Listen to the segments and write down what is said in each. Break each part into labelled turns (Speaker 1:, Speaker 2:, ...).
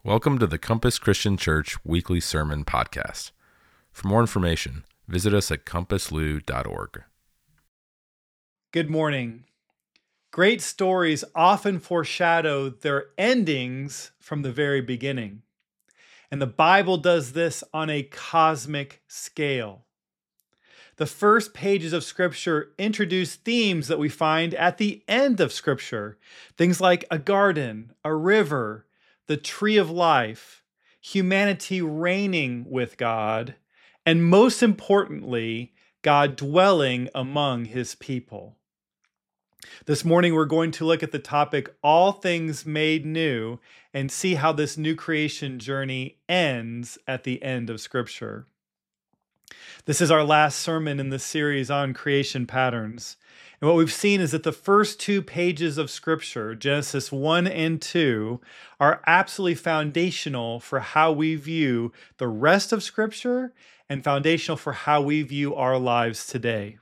Speaker 1: Welcome to the Compass Christian Church Weekly Sermon Podcast. For more information, visit us at compasslou.org.
Speaker 2: Good morning. Great stories often foreshadow their endings from the very beginning. And the Bible does this on a cosmic scale. The first pages of Scripture introduce themes that we find at the end of Scripture. Things like a garden, a river, the tree of life, humanity reigning with God, and most importantly, God dwelling among his people. This morning, we're going to look at the topic, All Things Made New, and see how this new creation journey ends at the end of Scripture. This is our last sermon in the series on creation patterns. And what we've seen is that the first two pages of Scripture, Genesis 1 and 2, are absolutely foundational for how we view the rest of Scripture and foundational for how we view our lives today.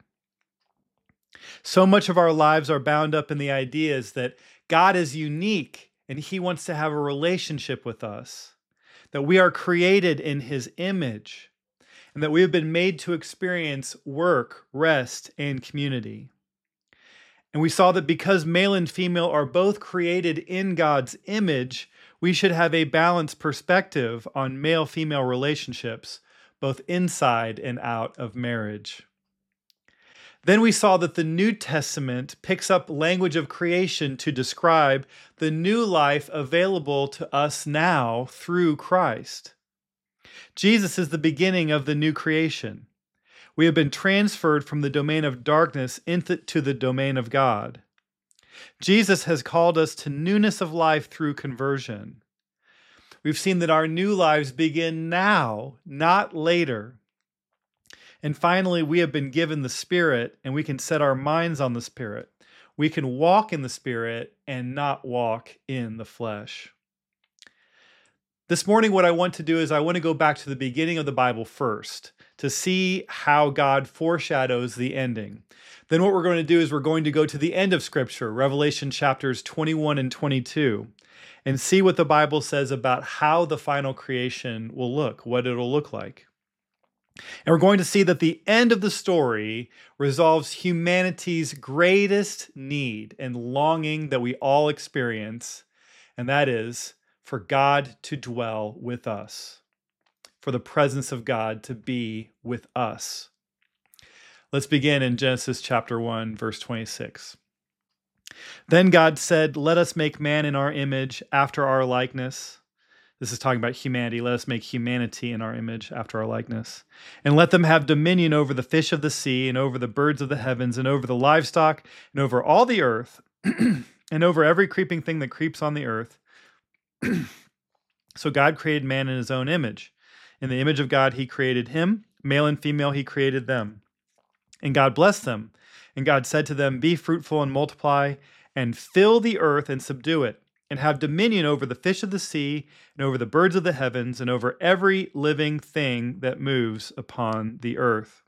Speaker 2: So much of our lives are bound up in the ideas that God is unique and he wants to have a relationship with us, that we are created in his image, and that we have been made to experience work, rest, and community. And we saw that because male and female are both created in God's image, we should have a balanced perspective on male-female relationships, both inside and out of marriage. Then we saw that the New Testament picks up language of creation to describe the new life available to us now through Christ. Jesus is the beginning of the new creation. We have been transferred from the domain of darkness into the domain of God. Jesus has called us to newness of life through conversion. We've seen that our new lives begin now, not later. And finally, we have been given the Spirit, and we can set our minds on the Spirit. We can walk in the Spirit and not walk in the flesh. This morning, what I want to do is I want to go back to the beginning of the Bible first to see how God foreshadows the ending. Then what we're going to do is we're going to go to the end of Scripture, Revelation chapters 21 and 22, and see what the Bible says about how the final creation will look, what it'll look like. And we're going to see that the end of the story resolves humanity's greatest need and longing that we all experience, and that is for God to dwell with us, for the presence of God to be with us. Let's begin in Genesis chapter 1, verse 26. Then God said, "Let us make man in our image, after our likeness." This is talking about humanity. Let us make humanity in our image, after our likeness. "And let them have dominion over the fish of the sea, and over the birds of the heavens, and over the livestock, and over all the earth, and over every creeping thing that creeps on the earth." So God created man in his own image. In the image of God, he created him. Male and female, he created them. And God blessed them. And God said to them, "Be fruitful and multiply, and fill the earth and subdue it, and have dominion over the fish of the sea, and over the birds of the heavens, and over every living thing that moves upon the earth."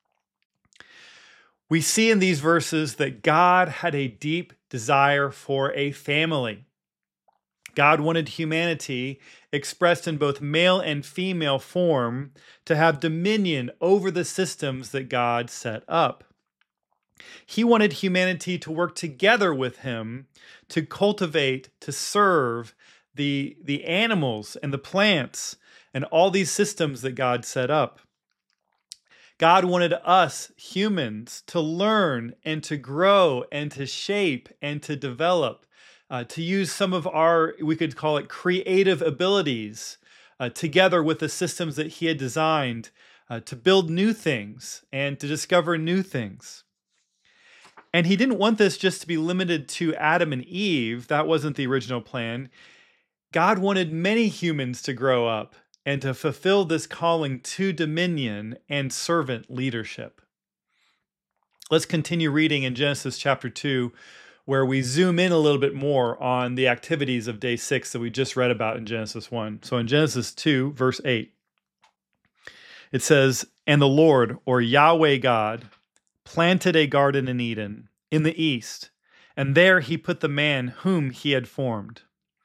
Speaker 2: We see in these verses that God had a deep desire for a family. God wanted humanity, expressed in both male and female form, to have dominion over the systems that God set up. He wanted humanity to work together with him to cultivate, to serve the animals and the plants and all these systems that God set up. God wanted us, humans, to learn and to grow and to shape and to develop, to use some of our, we could call it creative abilities, together with the systems that he had designed to build new things and to discover new things. And he didn't want this just to be limited to Adam and Eve. That wasn't the original plan. God wanted many humans to grow up and to fulfill this calling to dominion and servant leadership. Let's continue reading in Genesis chapter 2, where we zoom in a little bit more on the activities of day 6 that we just read about in Genesis 1. So in Genesis 2, verse 8, it says, "And the Lord, or Yahweh God, planted a garden in Eden, in the east, and there he put the man whom he had formed.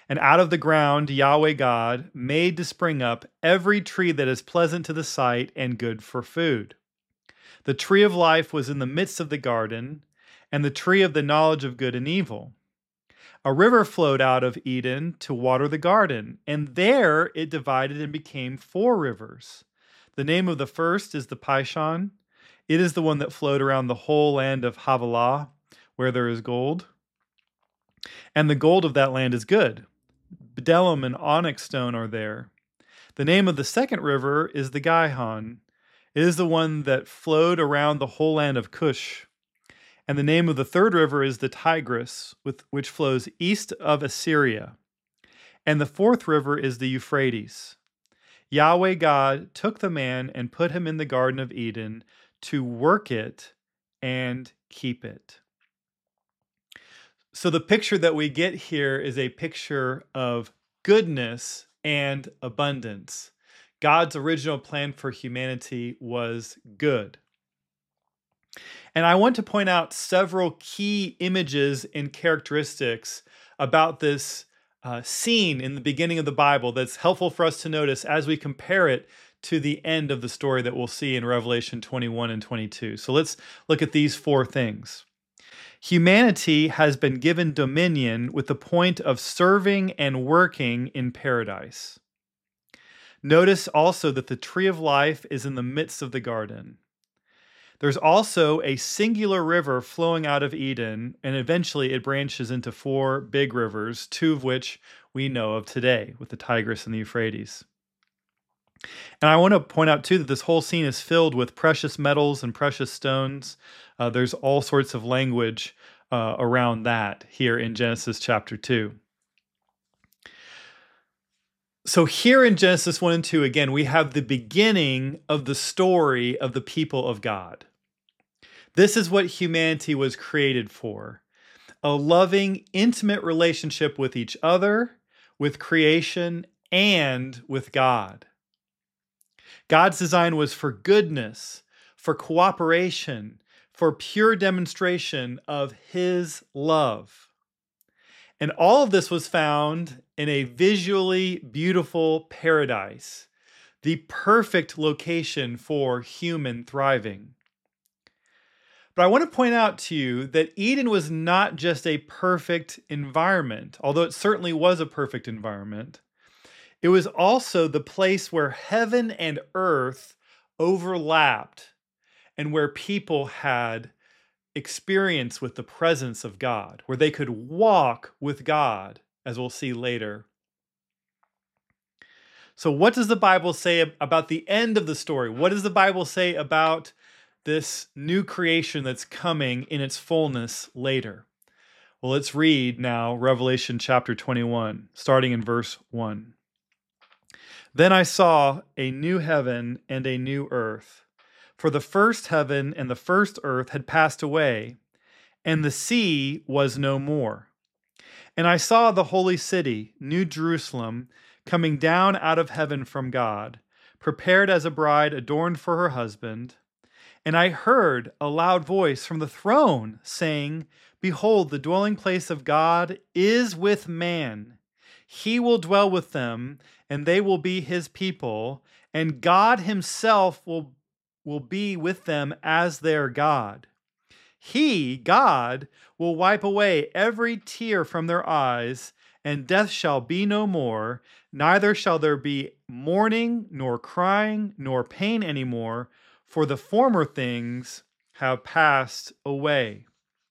Speaker 2: And out of the ground Yahweh God made to spring up every tree that is pleasant to the sight and good for food. The tree of life was in the midst of the garden, and the tree of the knowledge of good and evil. A river flowed out of Eden to water the garden, and there it divided and became 4 rivers. The name of the first is the Pishon. It is the one that flowed around the whole land of Havilah, where there is gold. And the gold of that land is good. Bdellium and onyx stone are there. The name of the second river is the Gihon. It is the one that flowed around the whole land of Cush. And the name of the third river is the Tigris, which flows east of Assyria. And the fourth river is the Euphrates. Yahweh God took the man and put him in the Garden of Eden to work it and keep it. So the picture that we get here is a picture of goodness and abundance. God's original plan for humanity was good. And I want to point out several key images and characteristics about this scene in the beginning of the Bible that's helpful for us to notice as we compare it to the end of the story that we'll see in Revelation 21 and 22. So let's look at these 4 things. Humanity has been given dominion with the point of serving and working in paradise. Notice also that the tree of life is in the midst of the garden. There's also a singular river flowing out of Eden, and eventually it branches into 4 big rivers, 2 of which we know of today, with the Tigris and the Euphrates. And I want to point out, too, that this whole scene is filled with precious metals and precious stones. There's all sorts of language around that here in Genesis chapter 2. So here in Genesis 1 and 2, again, we have the beginning of the story of the people of God. This is what humanity was created for: a loving, intimate relationship with each other, with creation, and with God. God's design was for goodness, for cooperation, for pure demonstration of His love. And all of this was found in a visually beautiful paradise, the perfect location for human thriving. But I want to point out to you that Eden was not just a perfect environment, although it certainly was a perfect environment. It was also the place where heaven and earth overlapped and where people had experience with the presence of God, where they could walk with God, as we'll see later. So what does the Bible say about the end of the story? What does the Bible say about this new creation that's coming in its fullness later? Well, let's read now Revelation chapter 21, starting in verse 1. Then I saw a new heaven and a new earth, for the first heaven and the first earth had passed away, and the sea was no more. And I saw the holy city, New Jerusalem, coming down out of heaven from God, prepared as a bride adorned for her husband. And I heard a loud voice from the throne saying, "Behold, the dwelling place of God is with man. He will dwell with them, and they will be his people, and God himself will be with them as their God. He, God, will wipe away every tear from their eyes, and death shall be no more, neither shall there be mourning, nor crying, nor pain any more, for the former things have passed away."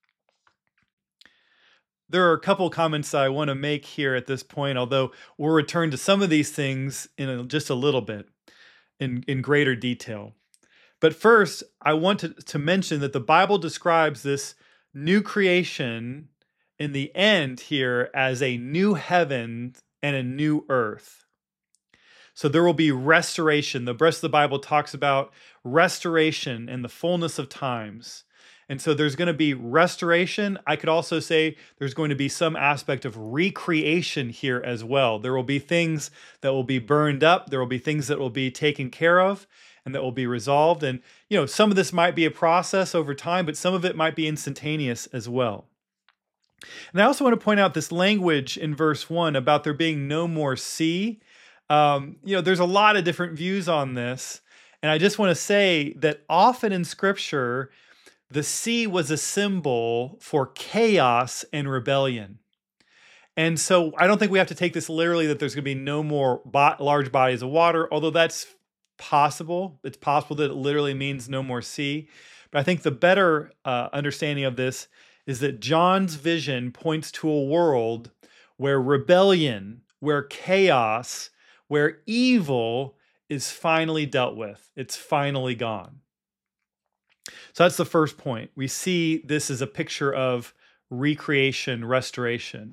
Speaker 2: There are a couple comments that I want to make here at this point, although we'll return to some of these things in just a little bit, in greater detail. But first, I want to mention that the Bible describes this new creation in the end here as a new heaven and a new earth. So there will be restoration. The rest of the Bible talks about restoration and the fullness of times. And so there's going to be restoration. I could also say there's going to be some aspect of recreation here as well. There will be things that will be burned up. There will be things that will be taken care of and that will be resolved. And, some of this might be a process over time, but some of it might be instantaneous as well. And I also want to point out this language in verse 1 about there being no more sea. There's a lot of different views on this. And I just want to say that often in Scripture, the sea was a symbol for chaos and rebellion. And so I don't think we have to take this literally that there's going to be no more large bodies of water, although that's possible. It's possible that it literally means no more sea. But I think the better understanding of this is that John's vision points to a world where rebellion, where chaos, where evil is finally dealt with. It's finally gone. So that's the first point. We see this as a picture of recreation, restoration.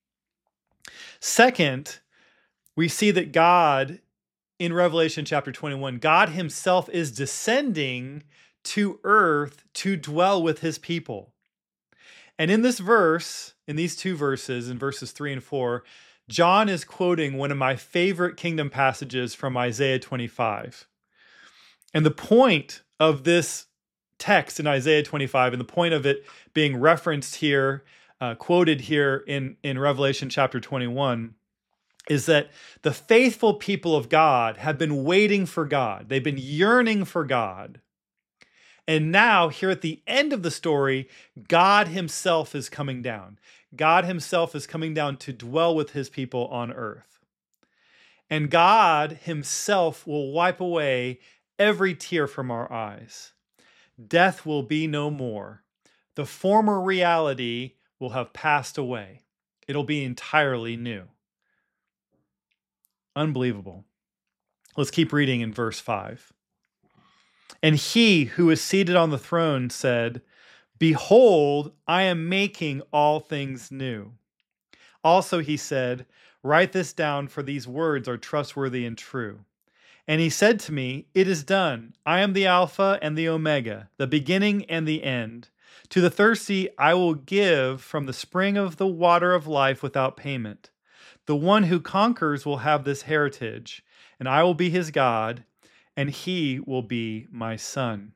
Speaker 2: Second, we see that God, in Revelation chapter 21, God himself is descending to earth to dwell with his people. And in this verse, in these two verses, in verses 3 and 4, John is quoting one of my favorite kingdom passages from Isaiah 25. And the point of this text in Isaiah 25, and the point of it being referenced here, quoted here in Revelation chapter 21, is that the faithful people of God have been waiting for God. They've been yearning for God. And now, here at the end of the story, God himself is coming down. God himself is coming down to dwell with his people on earth. And God himself will wipe away every tear from our eyes. Death will be no more. The former reality will have passed away. It'll be entirely new. Unbelievable. Let's keep reading in verse 5. And he who is seated on the throne said, "Behold, I am making all things new." Also he said, "Write this down, for these words are trustworthy and true." And he said to me, "It is done. I am the Alpha and the Omega, the beginning and the end. To the thirsty I will give from the spring of the water of life without payment. The one who conquers will have this heritage, and I will be his God, and he will be my son."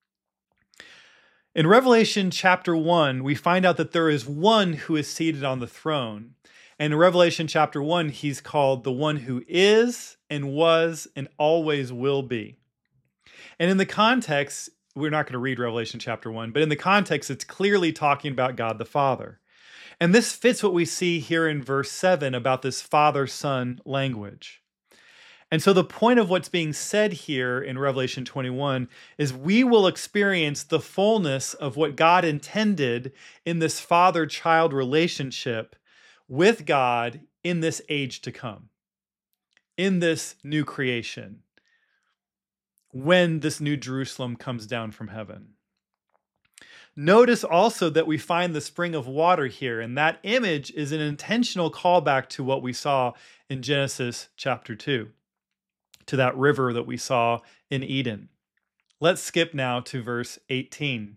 Speaker 2: In Revelation chapter 1, we find out that there is one who is seated on the throne. And in Revelation chapter 1, he's called the one who is and was and always will be. And in the context, we're not going to read Revelation chapter 1, but in the context, it's clearly talking about God the Father. And this fits what we see here in verse 7 about this father-son language. And so the point of what's being said here in Revelation 21 is we will experience the fullness of what God intended in this father-child relationship with God in this age to come, in this new creation, when this new Jerusalem comes down from heaven. Notice also that we find the spring of water here, and that image is an intentional callback to what we saw in Genesis chapter 2. To that river that we saw in Eden. Let's skip now to verse 18.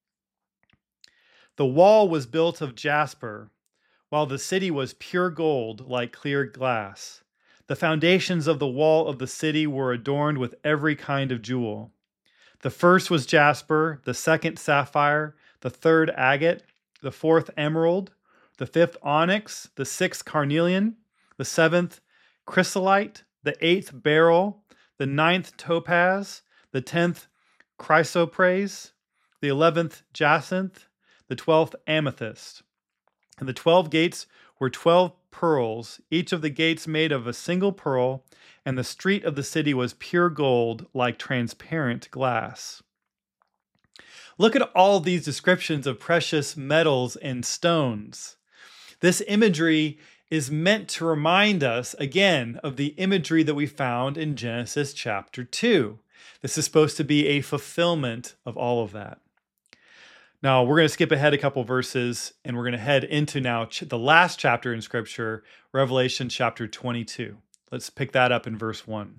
Speaker 2: The wall was built of jasper, while the city was pure gold like clear glass. The foundations of the wall of the city were adorned with every kind of jewel. The first was jasper, the second sapphire, the third agate, the fourth emerald, the fifth onyx, the sixth carnelian, the seventh chrysolite, the eighth beryl, the ninth topaz, the 10th chrysoprase, the 11th jacinth, the 12th amethyst. And the 12 gates were 12 pearls, each of the gates made of a single pearl, and the street of the city was pure gold like transparent glass. Look at all these descriptions of precious metals and stones. This imagery is meant to remind us, again, of the imagery that we found in Genesis chapter 2. This is supposed to be a fulfillment of all of that. Now, we're going to skip ahead a couple verses, and we're going to head into now the last chapter in Scripture, Revelation chapter 22. Let's pick that up in verse 1.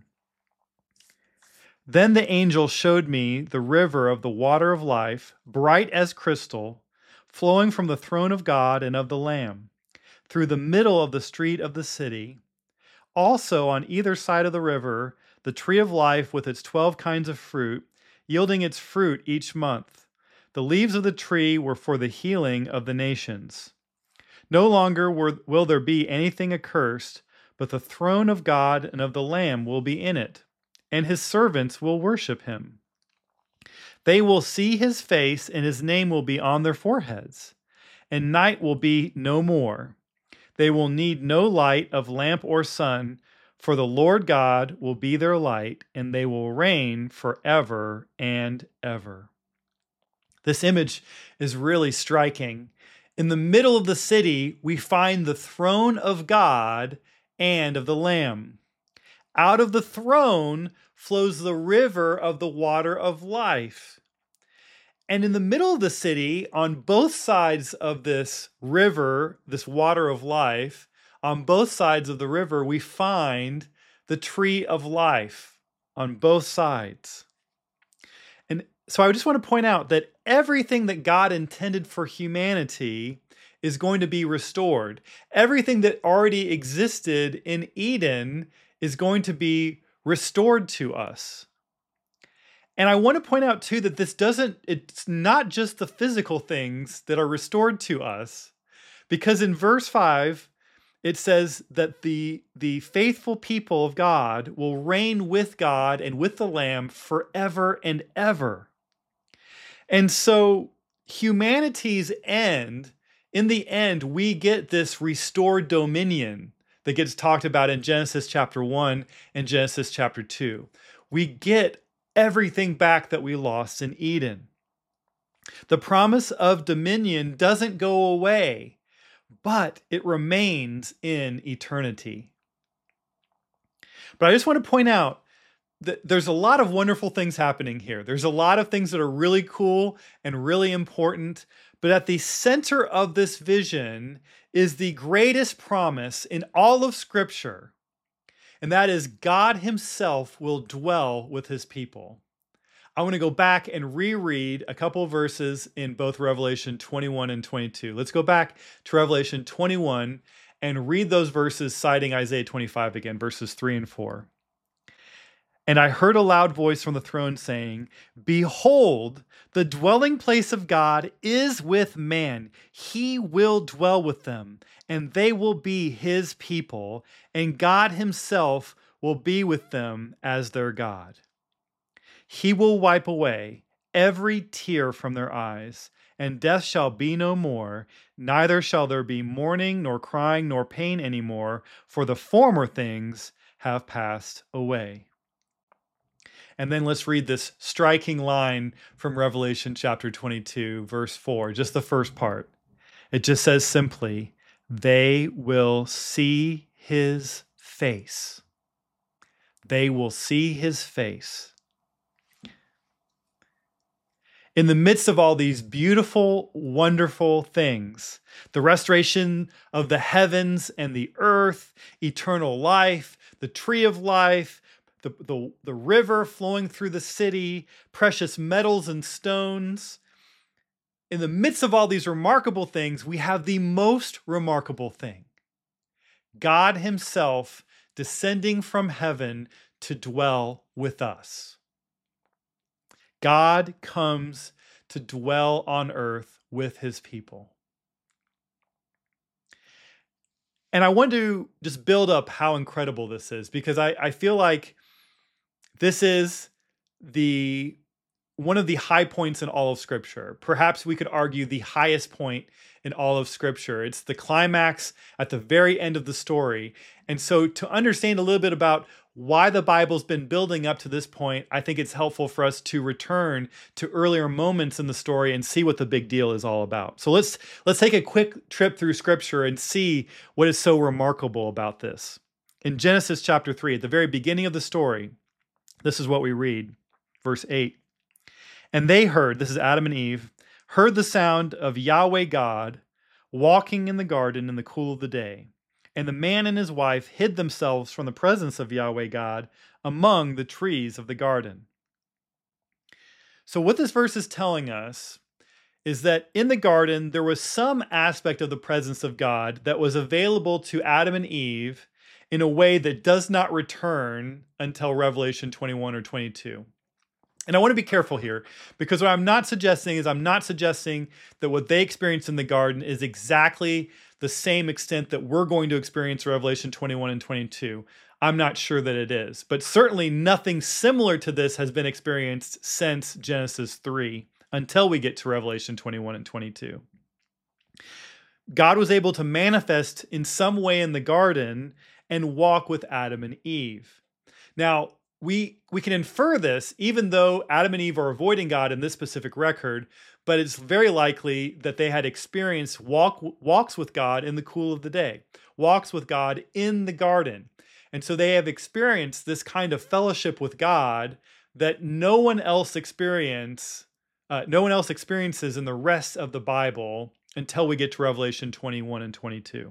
Speaker 2: Then the angel showed me the river of the water of life, bright as crystal, flowing from the throne of God and of the Lamb, through the middle of the street of the city. Also on either side of the river, the tree of life with its 12 kinds of fruit, yielding its fruit each month. The leaves of the tree were for the healing of the nations. No longer will there be anything accursed, but the throne of God and of the Lamb will be in it, and his servants will worship him. They will see his face, and his name will be on their foreheads, and night will be no more. They will need no light of lamp or sun, for the Lord God will be their light, and they will reign forever and ever. This image is really striking. In the middle of the city, we find the throne of God and of the Lamb. Out of the throne flows the river of the water of life. And in the middle of the city, on both sides of this river, this water of life, on both sides of the river, we find the tree of life on both sides. And so I just want to point out that everything that God intended for humanity is going to be restored. Everything that already existed in Eden is going to be restored to us. And I want to point out too that it's not just the physical things that are restored to us, because in verse 5, it says that the faithful people of God will reign with God and with the Lamb forever and ever. And so humanity's end, in the end, we get this restored dominion that gets talked about in Genesis chapter 1 and Genesis chapter 2. We get everything back that we lost in Eden. The promise of dominion doesn't go away, but it remains in eternity. But I just want to point out that there's a lot of wonderful things happening here. There's a lot of things that are really cool and really important, but at the center of this vision is the greatest promise in all of Scripture, and that is God himself will dwell with his people. I want to go back and reread a couple of verses in both Revelation 21 and 22. Let's go back to Revelation 21 and read those verses citing Isaiah 25 again, verses 3 and 4. And I heard a loud voice from the throne saying, "Behold, the dwelling place of God is with man. He will dwell with them, and they will be his people, and God himself will be with them as their God. He will wipe away every tear from their eyes, and death shall be no more, neither shall there be mourning, nor crying, nor pain any more, for the former things have passed away." And then let's read this striking line from Revelation chapter 22, verse 4, just the first part. It just says simply, "They will see his face." They will see his face. In the midst of all these beautiful, wonderful things, the restoration of the heavens and the earth, eternal life, the tree of life, the river flowing through the city, precious metals and stones. In the midst of all these remarkable things, we have the most remarkable thing: God himself descending from heaven to dwell with us. God comes to dwell on earth with his people. And I want to just build up how incredible this is, because I feel like this is one of the high points in all of Scripture. Perhaps we could argue the highest point in all of Scripture. It's the climax at the very end of the story. And so to understand a little bit about why the Bible's been building up to this point, I think it's helpful for us to return to earlier moments in the story and see what the big deal is all about. So let's take a quick trip through Scripture and see what is so remarkable about this. In Genesis chapter 3, at the very beginning of the story, this is what we read, verse 8. "And they heard," this is Adam and Eve, "heard the sound of Yahweh God walking in the garden in the cool of the day. And the man and his wife hid themselves from the presence of Yahweh God among the trees of the garden." So what this verse is telling us is that in the garden, there was some aspect of the presence of God that was available to Adam and Eve in a way that does not return until Revelation 21 or 22. And I want to be careful here, because what I'm not suggesting that what they experienced in the garden is exactly the same extent that we're going to experience Revelation 21 and 22. I'm not sure that it is, but certainly nothing similar to this has been experienced since Genesis 3 until we get to Revelation 21 and 22. God was able to manifest in some way in the garden and walk with Adam and Eve. Now, we can infer this even though Adam and Eve are avoiding God in this specific record, but it's very likely that they had experienced walks with God in the cool of the day, walks with God in the garden. And so they have experienced this kind of fellowship with God that no one else experiences in the rest of the Bible until we get to Revelation 21 and 22.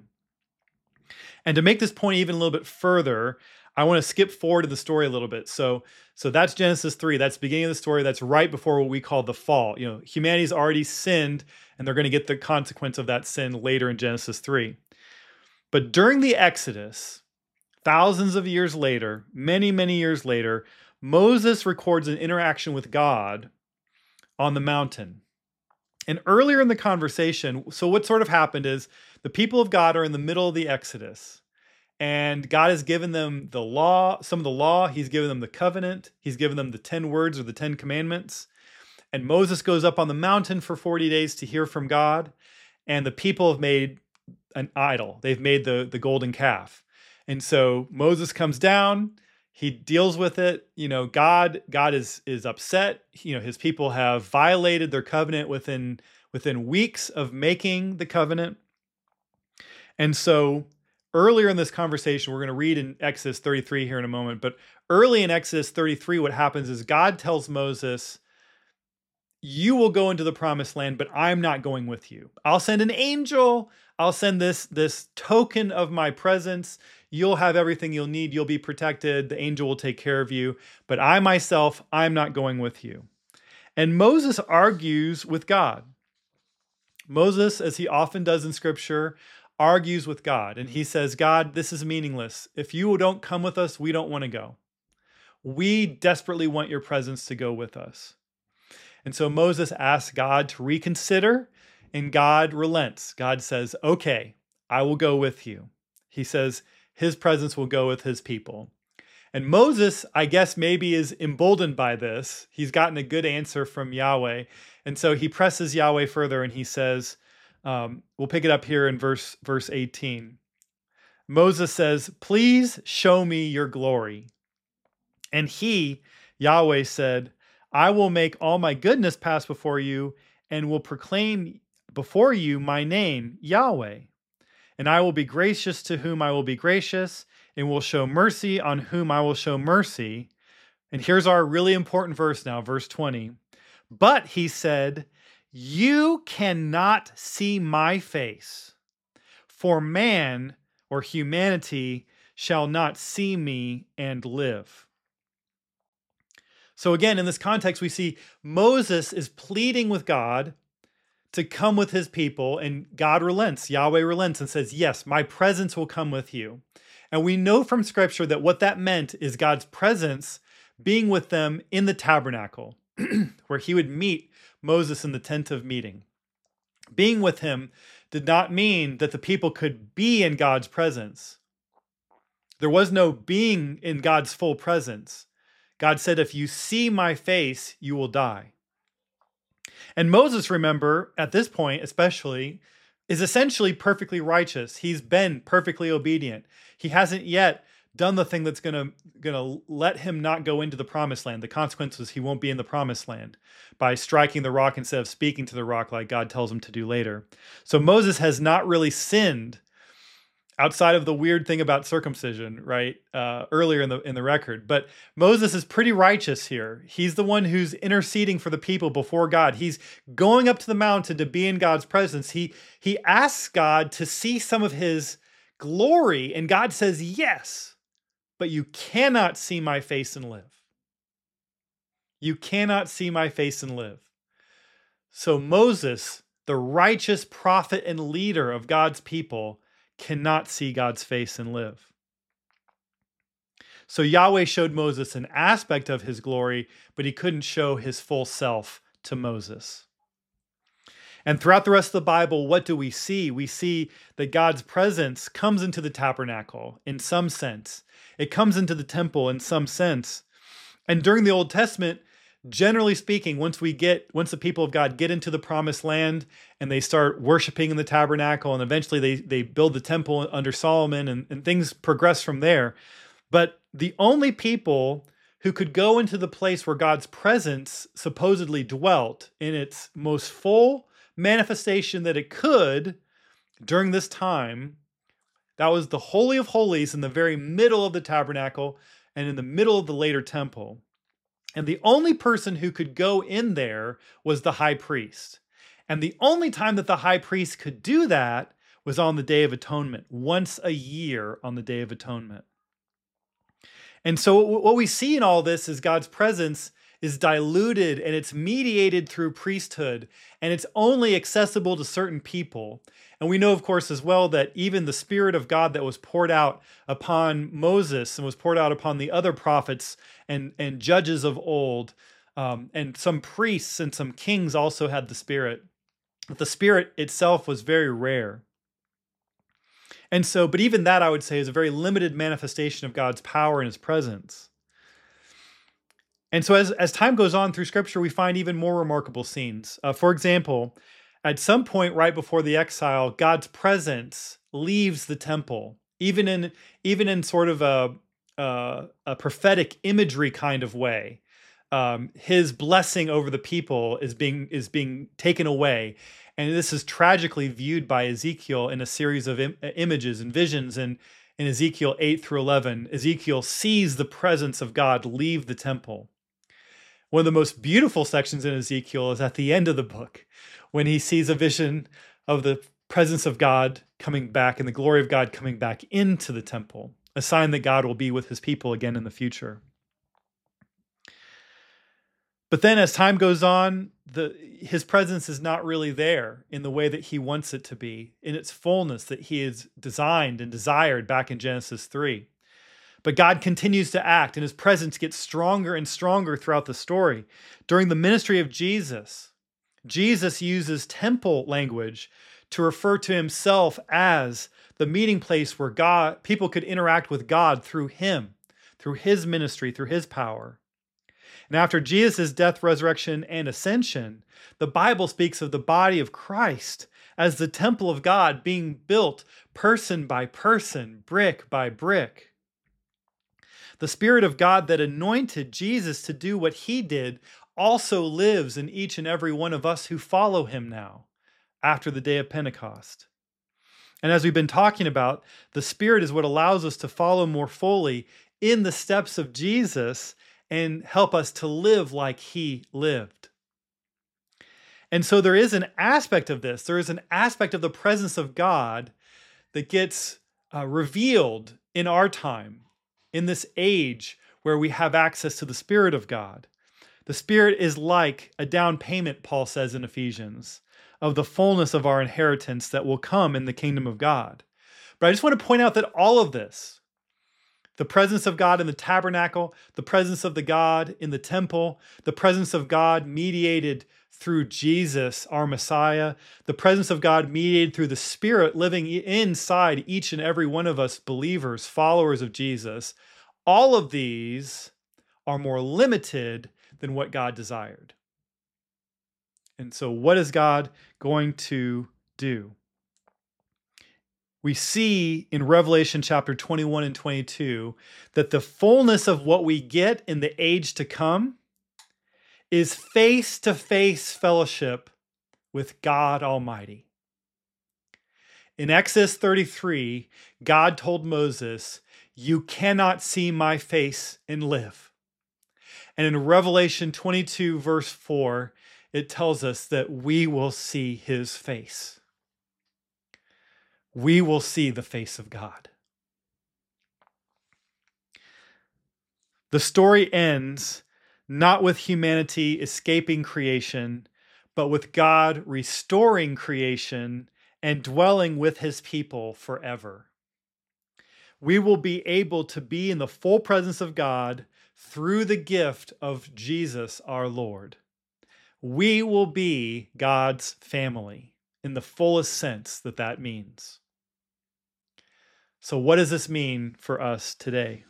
Speaker 2: And to make this point even a little bit further, I want to skip forward to the story a little bit. So that's Genesis 3. That's the beginning of the story. That's right before what we call the fall. Humanity's already sinned, and they're going to get the consequence of that sin later in Genesis 3. But during the Exodus, thousands of years later, many, many years later, Moses records an interaction with God on the mountain. And earlier in the conversation, so what sort of happened is the people of God are in the middle of the Exodus. And God has given them the law, some of the law. He's given them the covenant. He's given them the 10 words or the 10 commandments. And Moses goes up on the mountain for 40 days to hear from God. And the people have made an idol. They've made the golden calf. And so Moses comes down. He deals with it. God is upset. His people have violated their covenant within weeks of making the covenant. And so earlier in this conversation, we're going to read in Exodus 33 here in a moment, but early in Exodus 33, what happens is God tells Moses, you will go into the promised land, but I'm not going with you. I'll send an angel. I'll send this token of my presence. You'll have everything you'll need. You'll be protected. The angel will take care of you. But I myself, I'm not going with you. And Moses argues with God. Moses, as he often does in Scripture, argues with God. And he says, God, this is meaningless. If you don't come with us, we don't want to go. We desperately want your presence to go with us. And so Moses asks God to reconsider, and God relents. God says, okay, I will go with you. He says his presence will go with his people. And Moses, I guess, maybe is emboldened by this. He's gotten a good answer from Yahweh. And so he presses Yahweh further and he says, we'll pick it up here in verse 18. Moses says, please show me your glory. And Yahweh said, I will make all my goodness pass before you and will proclaim before you my name, Yahweh. And I will be gracious to whom I will be gracious and will show mercy on whom I will show mercy. And here's our really important verse now, verse 20. But he said, you cannot see my face, for man or humanity shall not see me and live. So again, in this context, we see Moses is pleading with God to come with his people, and God relents. Yahweh relents and says, yes, my presence will come with you. And we know from Scripture that what that meant is God's presence being with them in the tabernacle, where he would meet Moses in the tent of meeting. Being with him did not mean that the people could be in God's presence. There was no being in God's full presence. God said, if you see my face, you will die. And Moses, remember, at this point especially, is essentially perfectly righteous. He's been perfectly obedient. He hasn't yet done the thing that's going to let him not go into the promised land. The consequence is he won't be in the promised land by striking the rock instead of speaking to the rock like God tells him to do later. So Moses has not really sinned outside of the weird thing about circumcision, right? Earlier in the record. But Moses is pretty righteous here. He's the one who's interceding for the people before God. He's going up to the mountain to be in God's presence. He asks God to see some of his glory, and God says, yes, but you cannot see my face and live. You cannot see my face and live. So Moses, the righteous prophet and leader of God's people, cannot see God's face and live. So Yahweh showed Moses an aspect of his glory, but he couldn't show his full self to Moses. And throughout the rest of the Bible, what do we see? We see that God's presence comes into the tabernacle in some sense. It comes into the temple in some sense. And during the Old Testament, generally speaking, once the people of God get into the promised land and they start worshiping in the tabernacle, and eventually they build the temple under Solomon, and things progress from there. But the only people who could go into the place where God's presence supposedly dwelt in its most full manifestation that it could during this time, that was the Holy of Holies in the very middle of the tabernacle and in the middle of the later temple. And the only person who could go in there was the high priest. And the only time that the high priest could do that was on the Day of Atonement, once a year on the Day of Atonement. And so what we see in all this is God's presence is diluted and it's mediated through priesthood, and it's only accessible to certain people. And we know, of course, as well that even the Spirit of God that was poured out upon Moses and was poured out upon the other prophets and judges of old, and some priests and some kings also had the Spirit. But the Spirit itself was very rare. And so, but even that, I would say, is a very limited manifestation of God's power and his presence. And so as time goes on through Scripture, we find even more remarkable scenes. For example, at some point right before the exile, God's presence leaves the temple, even in sort of a prophetic imagery kind of way. His blessing over the people is being taken away. And this is tragically viewed by Ezekiel in a series of images and visions. And in Ezekiel 8 through 11, Ezekiel sees the presence of God leave the temple. One of the most beautiful sections in Ezekiel is at the end of the book, when he sees a vision of the presence of God coming back and the glory of God coming back into the temple, a sign that God will be with his people again in the future. But then as time goes on, his presence is not really there in the way that he wants it to be, in its fullness that he has designed and desired back in Genesis 3. But God continues to act, and his presence gets stronger and stronger throughout the story. During the ministry of Jesus, Jesus uses temple language to refer to himself as the meeting place where people could interact with God through him, through his ministry, through his power. And after Jesus' death, resurrection, and ascension, the Bible speaks of the body of Christ as the temple of God being built person by person, brick by brick. The Spirit of God that anointed Jesus to do what he did also lives in each and every one of us who follow him now, after the day of Pentecost. And as we've been talking about, the Spirit is what allows us to follow more fully in the steps of Jesus and help us to live like he lived. And so there is an aspect of this. There is an aspect of the presence of God that gets revealed in our time, in this age where we have access to the Spirit of God. The Spirit is like a down payment, Paul says in Ephesians, of the fullness of our inheritance that will come in the kingdom of God. But I just want to point out that all of this, the presence of God in the tabernacle, the presence of the God in the temple, the presence of God mediated through Jesus, our Messiah, the presence of God mediated through the Spirit living inside each and every one of us believers, followers of Jesus, all of these are more limited than what God desired. And so what is God going to do? We see in Revelation chapter 21 and 22 that the fullness of what we get in the age to come is face-to-face fellowship with God Almighty. In Exodus 33, God told Moses, "You cannot see my face and live." And in Revelation 22, verse 4, it tells us that we will see his face. We will see the face of God. The story ends not with humanity escaping creation, but with God restoring creation and dwelling with his people forever. we will be able to be in the full presence of God through the gift of Jesus our Lord. We will be God's family in the fullest sense that that means. So what does this mean for us today?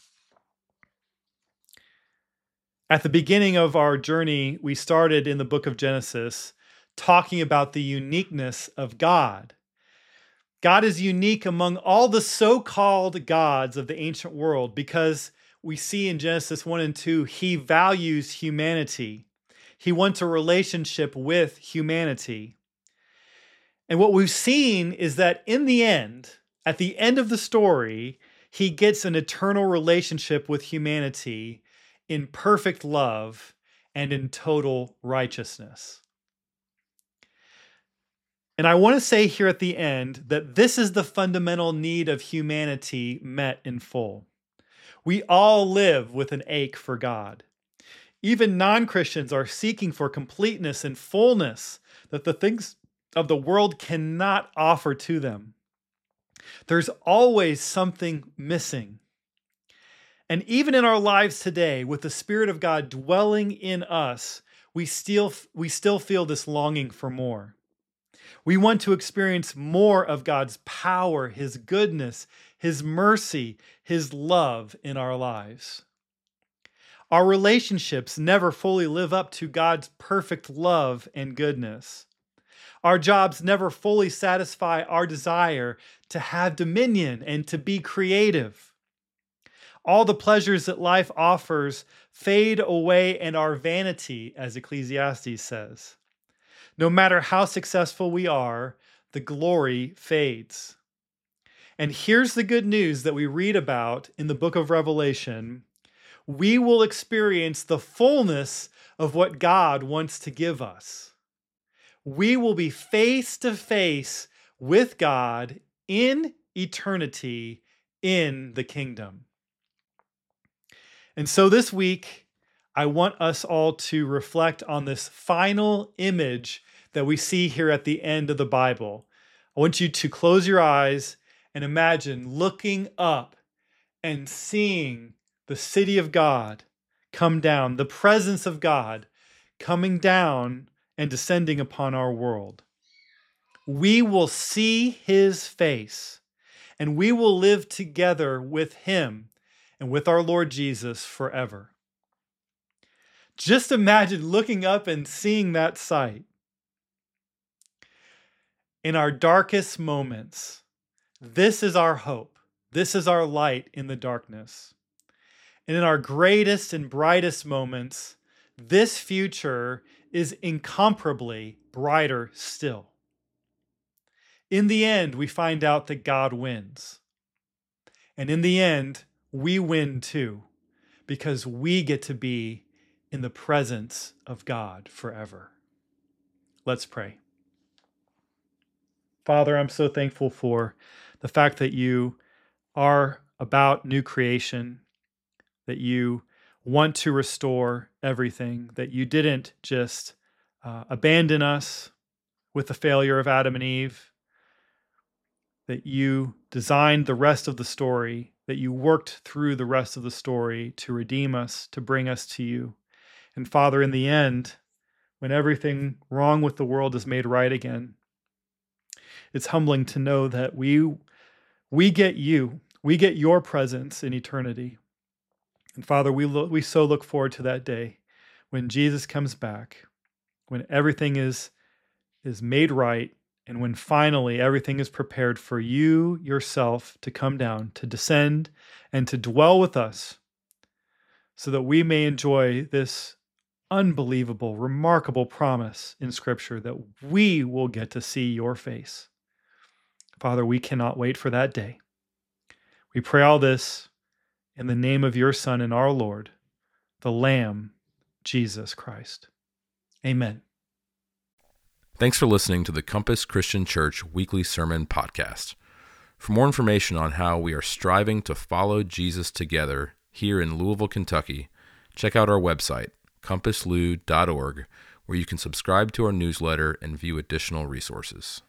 Speaker 2: At the beginning of our journey, we started in the book of Genesis talking about the uniqueness of God. God is unique among all the so-called gods of the ancient world because we see in Genesis 1 and 2, he values humanity. He wants a relationship with humanity. And what we've seen is that in the end, at the end of the story, he gets an eternal relationship with humanity in perfect love and in total righteousness. And I want to say here at the end that this is the fundamental need of humanity met in full. We all live with an ache for God. Even non-Christians are seeking for completeness and fullness that the things of the world cannot offer to them. There's always something missing. And even in our lives today, with the Spirit of God dwelling in us, we still feel this longing for more. We want to experience more of God's power, His goodness, His mercy, His love in our lives. Our relationships never fully live up to God's perfect love and goodness. Our jobs never fully satisfy our desire to have dominion and to be creative. All the pleasures that life offers fade away and are vanity, as Ecclesiastes says. No matter how successful we are, the glory fades. And here's the good news that we read about in the book of Revelation. We will experience the fullness of what God wants to give us. We will be face to face with God in eternity in the kingdom. And so this week, I want us all to reflect on this final image that we see here at the end of the Bible. I want you to close your eyes and imagine looking up and seeing the city of God come down, the presence of God coming down and descending upon our world. We will see His face, and we will live together with Him and with our Lord Jesus forever. Just imagine looking up and seeing that sight. In our darkest moments, this is our hope. This is our light in the darkness. And in our greatest and brightest moments, this future is incomparably brighter still. In the end, we find out that God wins. And in the end, we win too, because we get to be in the presence of God forever. Let's pray. Father, I'm so thankful for the fact that you are about new creation, that you want to restore everything, that you didn't just abandon us with the failure of Adam and Eve, that you designed the rest of the story, that you worked through the rest of the story to redeem us, to bring us to you. And Father, in the end, when everything wrong with the world is made right again, it's humbling to know that we get you, we get your presence in eternity. And Father, we so look forward to that day when Jesus comes back, when everything is made right, and when finally everything is prepared for you yourself to come down, to descend, and to dwell with us, so that we may enjoy this unbelievable, remarkable promise in Scripture that we will get to see your face. Father, we cannot wait for that day. We pray all this in the name of your Son and our Lord, the Lamb, Jesus Christ. Amen.
Speaker 1: Thanks for listening to the Compass Christian Church Weekly Sermon Podcast. For more information on how we are striving to follow Jesus together here in Louisville, Kentucky, check out our website, compasslou.org, where you can subscribe to our newsletter and view additional resources.